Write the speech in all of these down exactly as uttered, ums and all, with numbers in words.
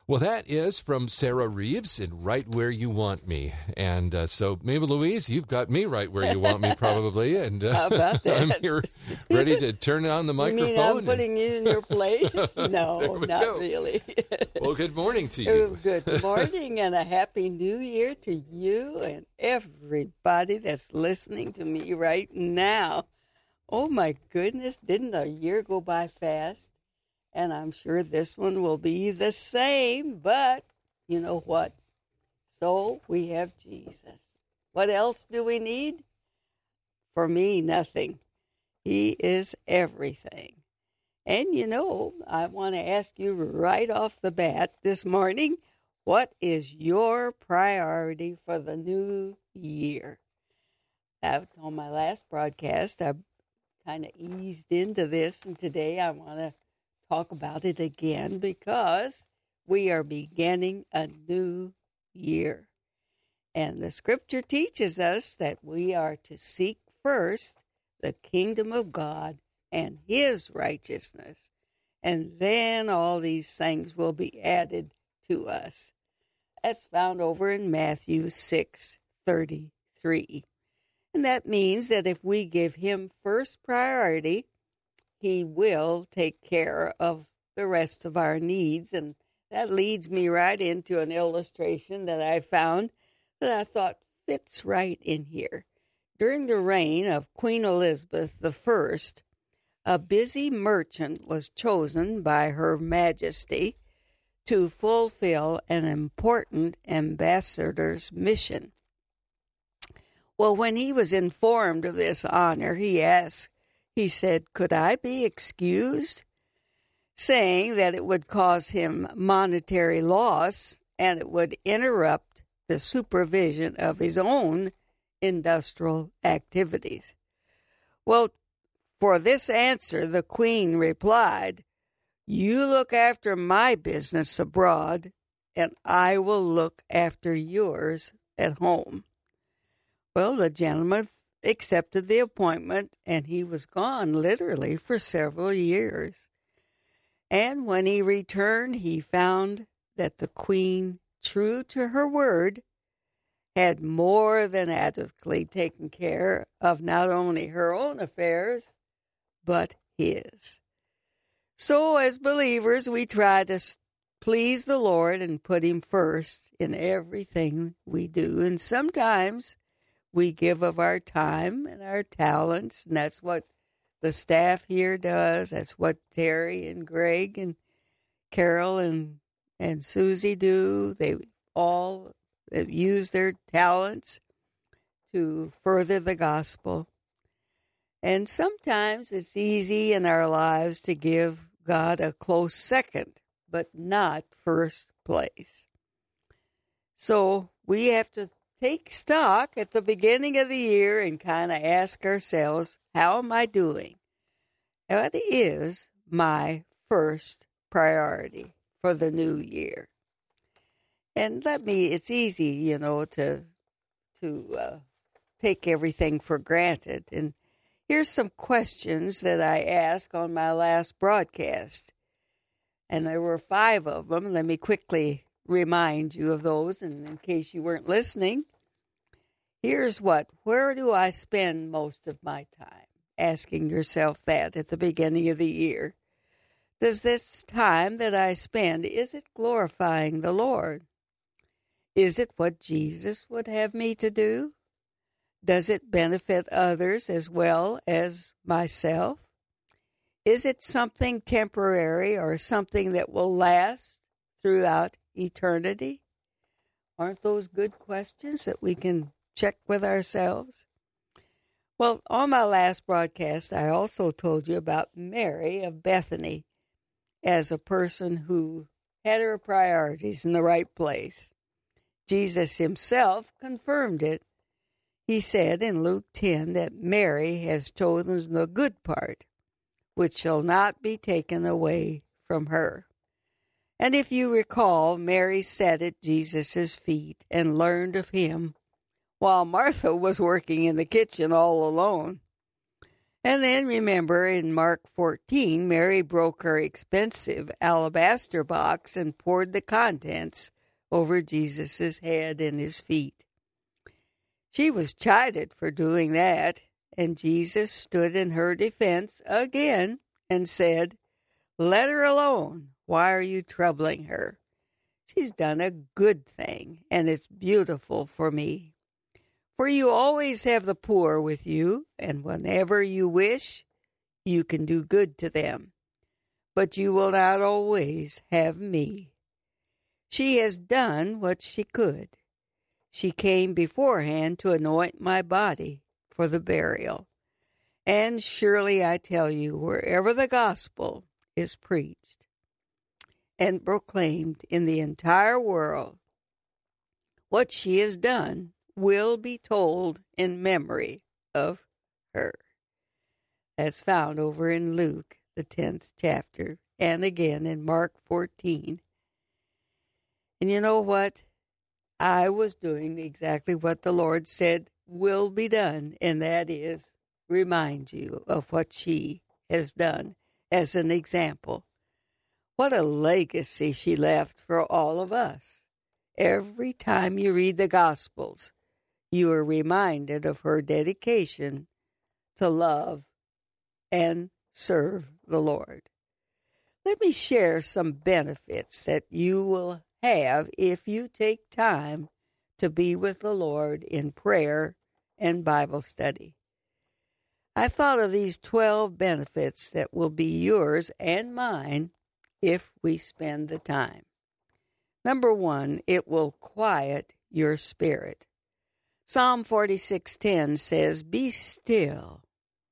Well, that is from Sarah Reeves in Right Where You Want Me. And uh, so, Mabel Louise, you've got me right where you want me, probably. And uh, How about that? I'm here ready to turn on the microphone. You mean I'm putting you in your place? No, not go. really. Well, good morning to you. Oh, good morning and a happy new year to you and everybody that's listening to me right now. Oh, my goodness, didn't a year go by fast? And I'm sure this one will be the same, but you know what? So we have Jesus. What else do we need? For me, nothing. He is everything. And you know, I want to ask you right off the bat this morning, what is your priority for the new year? That, on my last broadcast, I kind of eased into this, and today I want to talk about it again because we are beginning a new year. And the scripture teaches us that we are to seek first the kingdom of God and his righteousness, and then all these things will be added to us. That's found over in Matthew six thirty-three. And that means that if we give him first priority, he will take care of the rest of our needs. And that leads me right into an illustration that I found that I thought fits right in here. During the reign of Queen Elizabeth the First, a busy merchant was chosen by Her Majesty to fulfill an important ambassador's mission. Well, when he was informed of this honor, he asked, He said, could I be excused? Saying that it would cause him monetary loss and it would interrupt the supervision of his own industrial activities. Well, for this answer, the Queen replied, you look after my business abroad, and I will look after yours at home. Well, the gentleman accepted the appointment, and he was gone literally for several years. And when he returned, he found that the Queen, true to her word, had more than adequately taken care of not only her own affairs, but his. So as believers, we try to please the Lord and put him first in everything we do. And sometimes we give of our time and our talents, and that's what the staff here does. That's what Terry and Greg and Carol and, and Susie do. They all use their talents to further the gospel. And sometimes it's easy in our lives to give God a close second, but not first place. So we have to take stock at the beginning of the year and kind of ask ourselves, how am I doing? What is my first priority for the new year? And let me, it's easy, you know, to, to uh, take everything for granted. And here's some questions that I asked on my last broadcast. And there were five of them. Let me quickly remind you of those, and in case you weren't listening. Here's what. Where do I spend most of my time? Asking yourself that at the beginning of the year. Does this time that I spend, is it glorifying the Lord? Is it what Jesus would have me to do? Does it benefit others as well as myself? Is it something temporary or something that will last throughout eternity? Aren't those good questions that we can check with ourselves? Well, on my last broadcast, I also told you about Mary of Bethany as a person who had her priorities in the right place. Jesus himself confirmed it. He said in Luke ten that Mary has chosen the good part, which shall not be taken away from her. And if you recall, Mary sat at Jesus' feet and learned of him, while Martha was working in the kitchen all alone. And then remember in Mark fourteen, Mary broke her expensive alabaster box and poured the contents over Jesus' head and his feet. She was chided for doing that, and Jesus stood in her defense again and said, "Let her alone. Why are you troubling her? She's done a good thing, and it's beautiful for me. For you always have the poor with you, and whenever you wish, you can do good to them. But you will not always have me. She has done what she could. She came beforehand to anoint my body for the burial. And surely I tell you, wherever the gospel is preached and proclaimed in the entire world, what she has done will be told in memory of her." That's found over in Luke, the tenth chapter, and again in Mark fourteen. And you know what? I was doing exactly what the Lord said will be done, and that is remind you of what she has done as an example. What a legacy she left for all of us. Every time you read the Gospels, you are reminded of her dedication to love and serve the Lord. Let me share some benefits that you will have if you take time to be with the Lord in prayer and Bible study. I thought of these twelve benefits that will be yours and mine if we spend the time. Number one, it will quiet your spirit. Psalm forty-six ten says, "Be still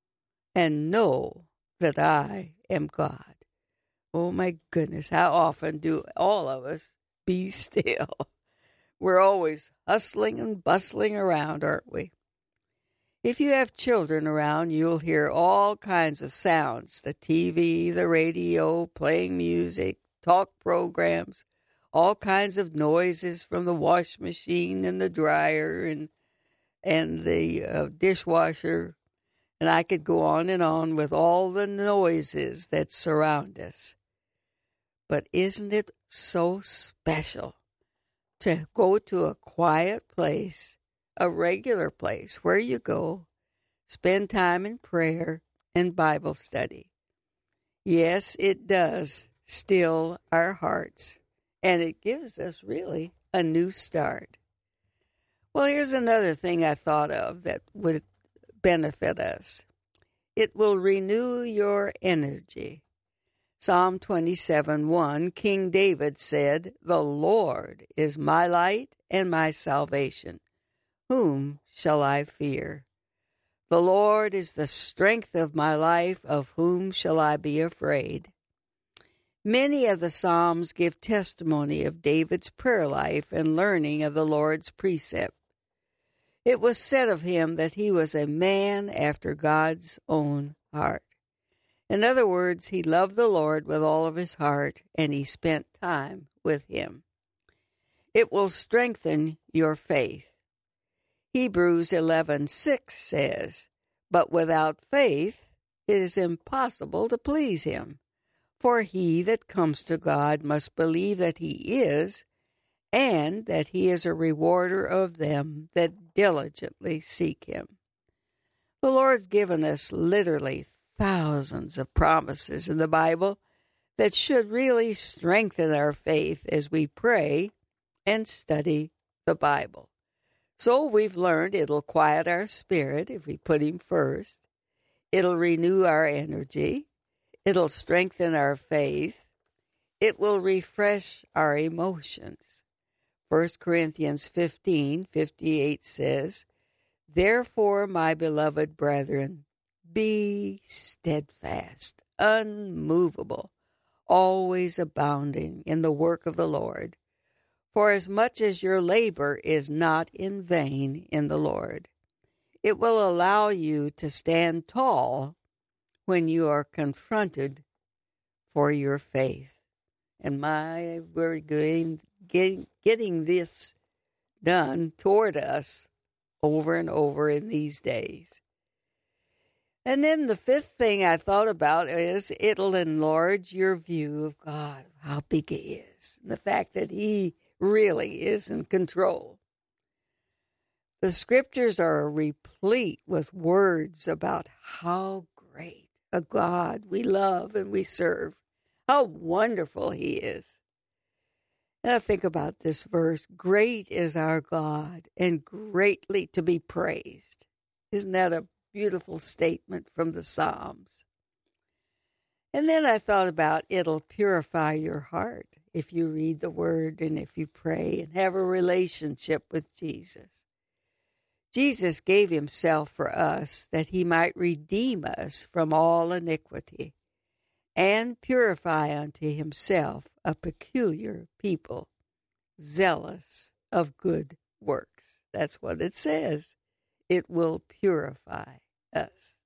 and know that I am God." Oh my goodness, how often do all of us be still? We're always hustling and bustling around, aren't we? If you have children around, you'll hear all kinds of sounds, the T V, the radio, playing music, talk programs, all kinds of noises from the wash machine and the dryer and and the uh, dishwasher, and I could go on and on with all the noises that surround us. But isn't it so special to go to a quiet place, a regular place where you go, spend time in prayer and Bible study? Yes, it does still our hearts, and it gives us really a new start. Well, here's another thing I thought of that would benefit us. It will renew your energy. Psalm twenty-seven one, King David said, "The Lord is my light and my salvation. Whom shall I fear? The Lord is the strength of my life. Of whom shall I be afraid?" Many of the Psalms give testimony of David's prayer life and learning of the Lord's precept. It was said of him that he was a man after God's own heart. In other words, he loved the Lord with all of his heart, and he spent time with him. It will strengthen your faith. Hebrews eleven six says, "But without faith it is impossible to please him. For he that comes to God must believe that he is, and that he is a rewarder of them that diligently seek him." The Lord's given us literally thousands of promises in the Bible that should really strengthen our faith as we pray and study the Bible. So we've learned it'll quiet our spirit if we put him first. It'll renew our energy. It'll strengthen our faith. It will refresh our emotions. First Corinthians fifteen fifty-eight says, "Therefore, my beloved brethren, be steadfast, unmovable, always abounding in the work of the Lord. For as much as your labor is not in vain in the Lord, it will allow you to stand tall when you are confronted for your faith." And my, we're getting, getting, getting this done toward us over and over in these days. And then the fifth thing I thought about is it'll enlarge your view of God, how big He is, and the fact that He really is in control. The scriptures are replete with words about how great a God we love and we serve, how wonderful He is. And I think about this verse, great is our God and greatly to be praised. Isn't that a beautiful statement from the Psalms? And then I thought about it'll purify your heart if you read the Word and if you pray and have a relationship with Jesus. Jesus gave Himself for us that He might redeem us from all iniquity and purify unto Himself a peculiar people, zealous of good works. That's what it says. It will purify us.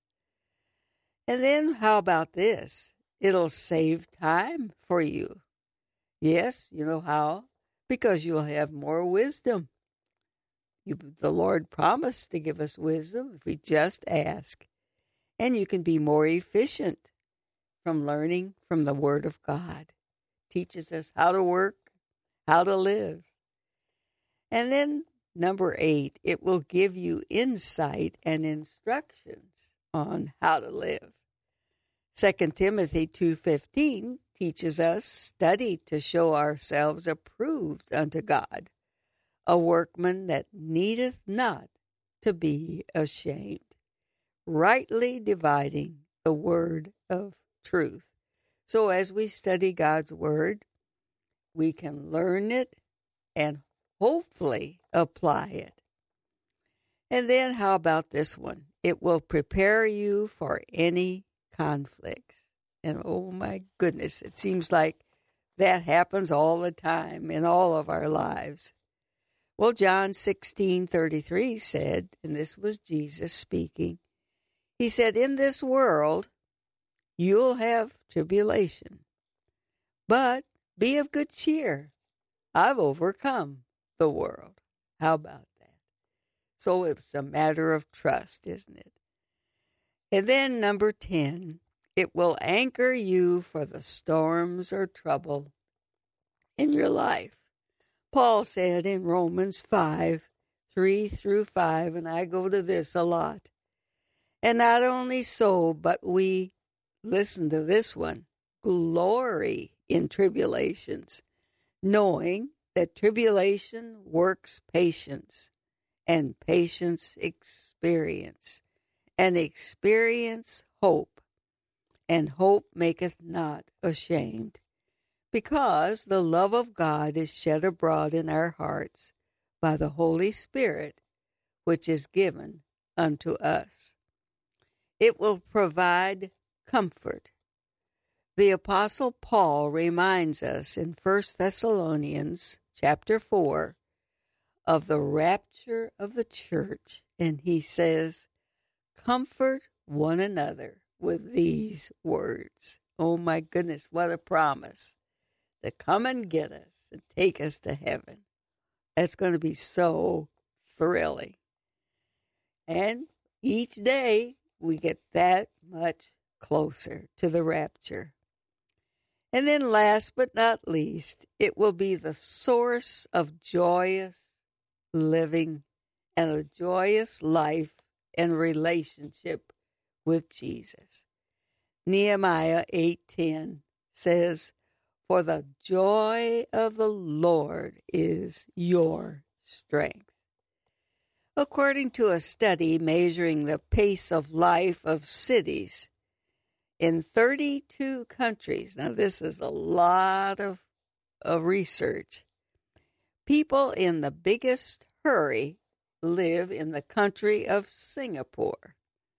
And then how about this? It'll save time for you. Yes, you know how? Because you'll have more wisdom. You, the Lord promised to give us wisdom if we just ask. And you can be more efficient from learning from the Word of God. Teaches us how to work, how to live. And then number eight, it will give you insight and instructions on how to live. Second Timothy two fifteen teaches us, study to show ourselves approved unto God, a workman that needeth not to be ashamed, rightly dividing the word of truth. So as we study God's word, we can learn it and hopefully apply it. And then how about this one? It will prepare you for any conflicts. And oh my goodness, it seems like that happens all the time in all of our lives. Well, John sixteen thirty-three said, and this was Jesus speaking, He said, in this world you'll have tribulation, but be of good cheer. I've overcome the world. How about that? So it's a matter of trust, isn't it? And then number ten, it will anchor you for the storms or trouble in your life. Paul said in Romans five, three through five, and I go to this a lot. And not only so, but we, listen to this one, glory in tribulations, knowing that tribulation works patience, and patience experience, and experience hope, and hope maketh not ashamed, because the love of God is shed abroad in our hearts by the Holy Spirit, which is given unto us. It will provide comfort. The Apostle Paul reminds us in First Thessalonians chapter four of the rapture of the church, and he says, comfort one another with these words. Oh my goodness, what a promise to come and get us and take us to heaven. That's going to be so thrilling. And each day we get that much closer to the rapture. And then last but not least, it will be the source of joyous living and a joyous life and relationship with Jesus. Nehemiah eight ten says, for the joy of the Lord is your strength. According to a study measuring the pace of life of cities in thirty-two countries, now this is a lot of, of research, people in the biggest hurry live in the country of Singapore.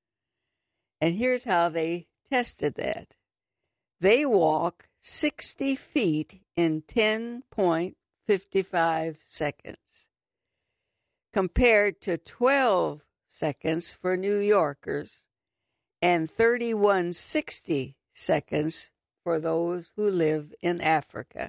And here's how they tested that. They walk sixty feet in ten point five five seconds, compared to twelve seconds for New Yorkers and thirty-one sixty seconds for those who live in Africa.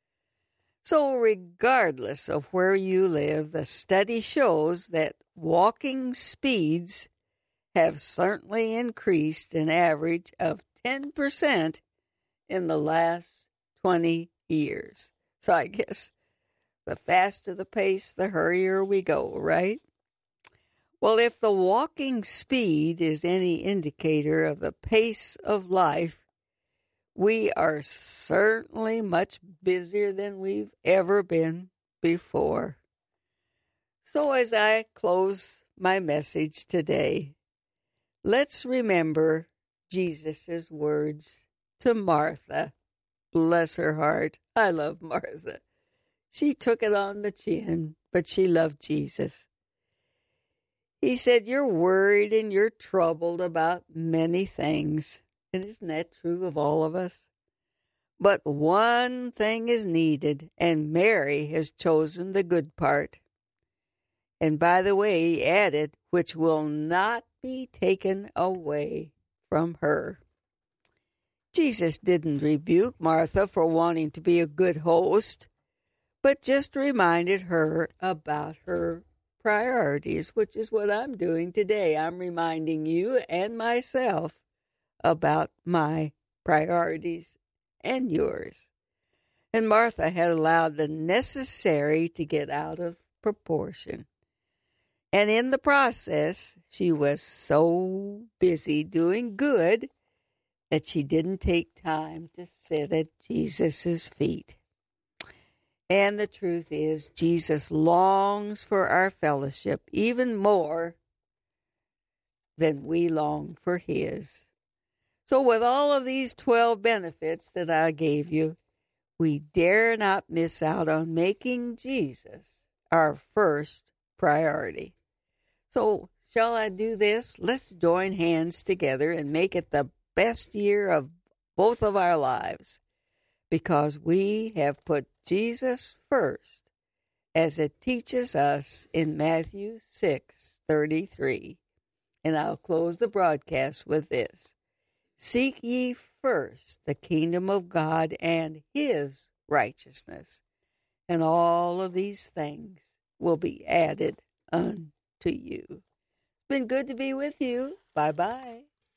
So regardless of where you live, the study shows that walking speeds have certainly increased an average of ten percent in the last twenty years. So I guess the faster the pace, the hurrier we go, right? Well, if the walking speed is any indicator of the pace of life, we are certainly much busier than we've ever been before. So as I close my message today, let's remember Jesus' words to Martha. Bless her heart. I love Martha. She took it on the chin, but she loved Jesus. He said, you're worried and you're troubled about many things. And isn't that true of all of us? But one thing is needed, and Mary has chosen the good part. And by the way, he added, which will not be taken away from her. Jesus didn't rebuke Martha for wanting to be a good host, but just reminded her about her priorities, which is what I'm doing today. I'm reminding you and myself about my priorities and yours. And Martha had allowed the necessary to get out of proportion. And in the process, she was so busy doing good that she didn't take time to sit at Jesus' feet. And the truth is, Jesus longs for our fellowship even more than we long for his. So with all of these twelve benefits that I gave you, we dare not miss out on making Jesus our first priority. So shall I do this? Let's join hands together and make it the best year of both of our lives, because we have put Jesus first, as it teaches us in Matthew six thirty-three. And I'll close the broadcast with this. Seek ye first the kingdom of God and his righteousness, and all of these things will be added unto you. It's been good to be with you. Bye-bye.